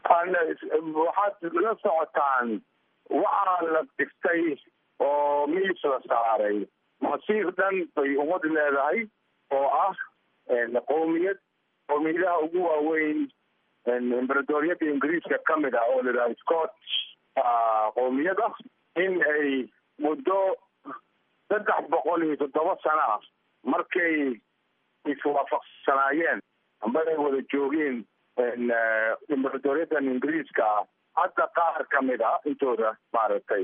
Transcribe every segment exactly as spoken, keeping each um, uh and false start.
waxaad la socotaan waxaa la dhigtay oo miis la saaray masiir dhan bay ummad leedahay oo ah qowmiyad qowmiyadaha ugu waaweyn embaradoriyadda ingiriiska ka mid ah oo la yidhaha scotch qowmiyad ah in ay muddo saddex boqol iyo toddoba sano ah markay iswaafaqsanaayeen amba ay wada joogeen embaradoriyaddan ingiriiska ah hadda qaar ka mid a intooda maaragtay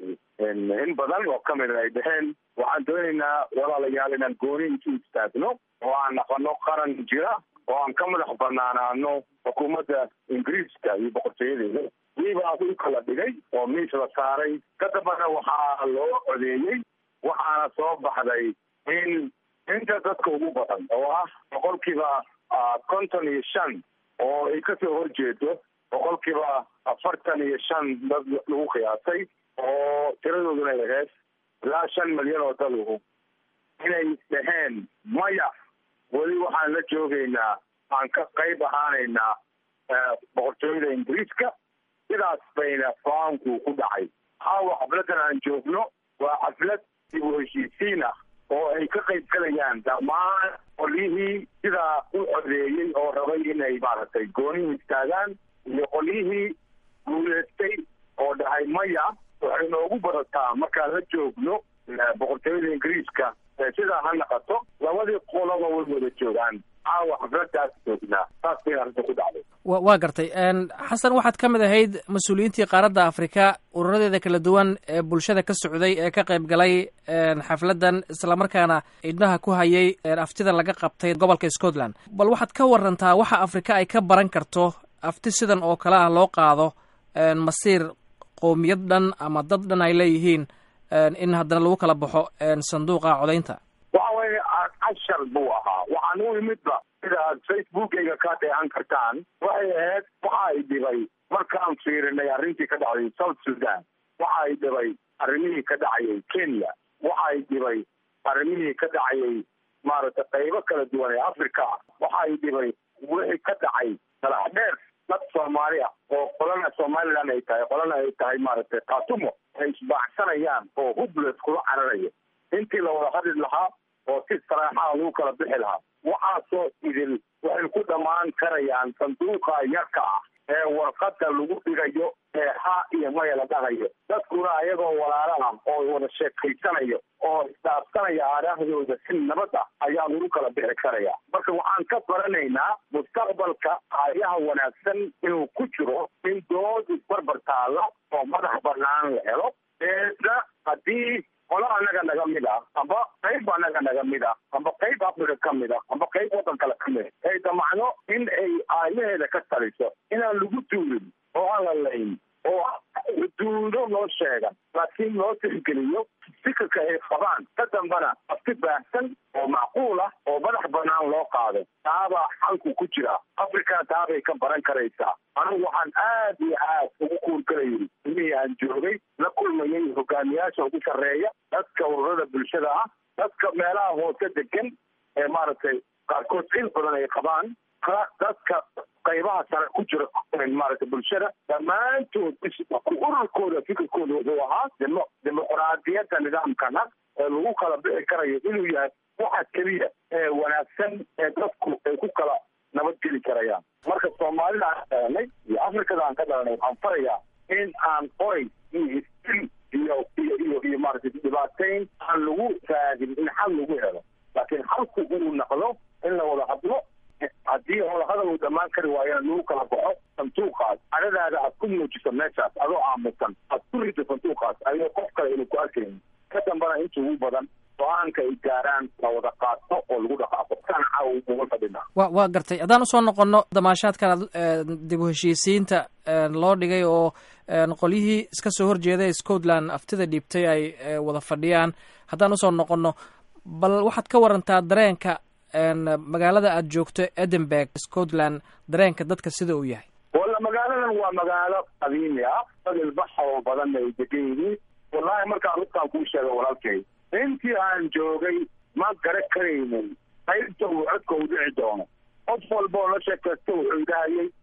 in badan oo kamid a ay dhaheen waxaan doonaynaa walaalayaal inaan gooni isu istaagno oo aan naqano qaran jira oo aan ka madax banaanaano xukuumadda ingiriiska iyo boqortooyadeeda wiibaa u kala dhigay oo miis la saaray ka dambana waxaa loo codeeyey waxaana soo baxday in inta dadka ugu badan oo ah boqolkiiba konton iyo shan oo ay kasoo horjeedo boqolkiiba afartan iyo shan dad lagu qiyaasay oo tiradooduna ahayd ilaa shan milyan oo daluhu inay dhaheen maya weli waxaan la joogaynaa aan ka qayb ahaanaynaa boqortooyada ingiriiska sidaas bayna fahamku ku dhacay caawa xafladan aan joogno waa xaflad dib u heshiisiin ah oo ay ka qayb galayaan dhammaan qolyihii sidaa u codeeyey oo rabay inay maaragtay goonihi istaagaan iyo qolyihii guuleystay oo dhahay maya waxay noogu badataa markaan la joogno boqortooyada ingiriiska sidaa ha naqato labadii qoloba way wada joogaan caawa xafladaas joognaa saas bay arrinta ku dhacday wa waa gartay xasan waxaad ka mid ahayd mas-uuliyiintii qaaradda afrika ururadeeda kala duwan ee bulshada ka socday ee ka qayb galay xafladdan islamarkaana cidnaha ku hayay aftida laga qabtay gobolka scotland bal waxaad ka warantaa waxa afrika ay ka baran karto afti sidan oo kale ah loo qaado masiir qowmiyad dhan ama dad dhan ay leeyihiin in haddana lagu kala baxo sanduuqa codaynta waxa weye cashar buu ahaa waxaan u imidba sida aad facebookayga ka dheehan kartaan waxay ahayd waxa ay dhibay markaan fiirinay arrintii ka dhacday south sudan waxa ay dhibay arrimihii ka dhacayay kenya waxa ay dhibay arrimihii ka dhacayay maaragtay qaybo kala duwan ee africa waxa ay dhibay wixii ka dhacay dalaxdheer dad soomaali ah oo qolana somaliland ay tahay qolana ay tahay maaragtay katumo ay isbaacsanayaan oo hublet kula cararayo intii la wada hadli lahaa oo si saraaxaa lagu kala bixi lahaa waxaasoo idil waxay ku dhammaan karayaan sanduuqa yarka ah ee warqada lagu dhigayo ee ha iyo maya la dhahayo dadkuna ayagoo walaala ah oo wada sheekaysanayo oo isdhaafsanaya aaraahdooda si nabad ah ayaa lagu kala bixi karaya marka waxaan ka baranaynaa mustaqbalka aayaha wanaagsan inuu ku jiro in dood isbarbar taala oo madax banaan la helo eedna haddii qolo anaga naga mid ah amba qayb anaga naga mid ah amba qayb africa ka mid ah amba qayb waddan kale ka mid ay damacno in ay aayaheeda ka taliso inaan lagu duulin oo aan la layn oo xuduudo loo sheegan laakiin loo tixgeliyo fikirka ay qabaan ka dambana afti baahsan oo macquul ah oo madax banaan loo qaado taabaa xalku ku jira africa taabay ka baran karaysaa anigu waxaan aad iyo aad ugu kuulgalayay imihii aan joogay la kulmayay hogaamiyaasha ugu sarreeya dadka ururada bulshada ah dadka meelaha hoose degan ee maaragtay qaarkood il badan ay qabaan dadka qaybaha sare ku jira maaragtay bulshada dhammaantood ururkooda fikirkooda wuxuu ahaa demo dimuqraadiyadda nidaamkana ee lagu kala bixi karayo inuu yahay waxa keliya ee wanaagsan ee dadku ay ku kala nabadgeli karayaan marka soomaalida aan dhalanay iyo afrikada aan ka dhalanay waxaan farayaa in aan qoray iyo istil iyo iyo iyo iyo maaragtay dhibaateyn aan lagu raadin in xal lagu helo laakiin xalku inuu naqdo in la wada hadlo haddii wadahadal uu dhammaan kari waayana lagu kala baxo sanduuqaas adadaada aad ku muujiso meeshaas adoo aamusan aad ku rido sanduuqaas ayadoo qof kale aynu ku arkaynin ka dambana inta ugu badan go-aanka ay gaaraan la wada qaato oo lagu dhaqaaqo sanca uga fadhinaa wa waa gartay haddaan usoo noqono damaashaadkan dib u heshiisiinta loo dhigay oo qolyihii iska soo horjeeday scotland aftida dhiibtay ay wada fadhiyaan haddaan usoo noqono bal waxaad ka warantaa dareenka magaalada aad joogto edinburgh scotland dareenka dadka sida uu yahay walla magaaladan waa magaalo qadiimi ah dad ilbaxa oo badan ay degan yihiin wallahi markaan rugtaan kuu sheega walaalkay intii aan joogay ma gara karaynin qaybta uu codka u dhici doono qof walba oo la sheekaysta wuxuu idahayay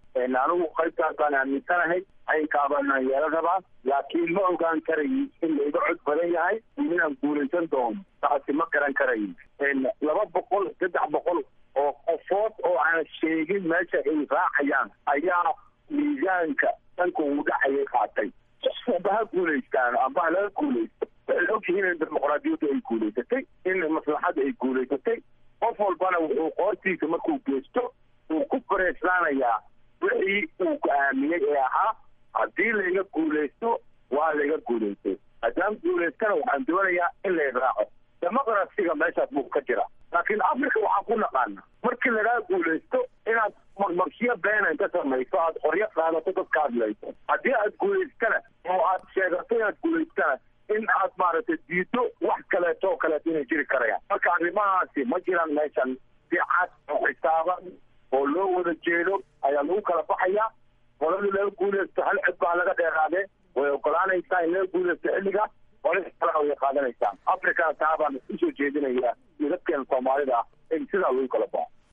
anigu qaybtaasaan aaminsanahay aynkaabana yeela rabaa laakiin ma ogaan karayi in layga cod badan yahay inaan guulaysan doono taasi ma garan karayi laba boqol saddex boqol oo qofood oo aan sheegin meesha ay raacayaan ayaa miisaanka dhanka uu dhacayay qaatay amba ha guulaystaan amba ha laga guulaysto waxay ogyihiin in dimuqraadiyaddu ay guulaysatay in maslaxadda ay guulaysatay qof walbana wuxuu qoortiisa markuu geysto uu ku bareeslaanayaa wixii uu go-aamiyey ee ahaa haddii layga guulaysto waa layga guulaystay haddaan guulaystana waxaan doonayaa in lay raaco demoqrasiga meeshaas buu ka jira laakiin africa waxaan ku naqaana markii lagaa guulaysto inaad marmarsiyo beena inta samayso aad qoryo qaadato dadka hadlayso haddii aad guulaystana oo aad sheegato inaad guulaystana in aad maaragtay diido wax kaleeto oo kaleeto inay jiri karayaan marka arrimahaasi ma jiraan meeshan si cad oo xisaaban oo loo wada jeedo ayaa lagu kala baxayaa qoladii laga guulaysto hal cid baa laga dheeraadee way ogolaanaysaa in laga guulaysto xilliga qolada kalena way qaadanaysaa africana taa baan usoo jeedinayaa iyo dadkeena soomaalida in sidaa lagu kala baxo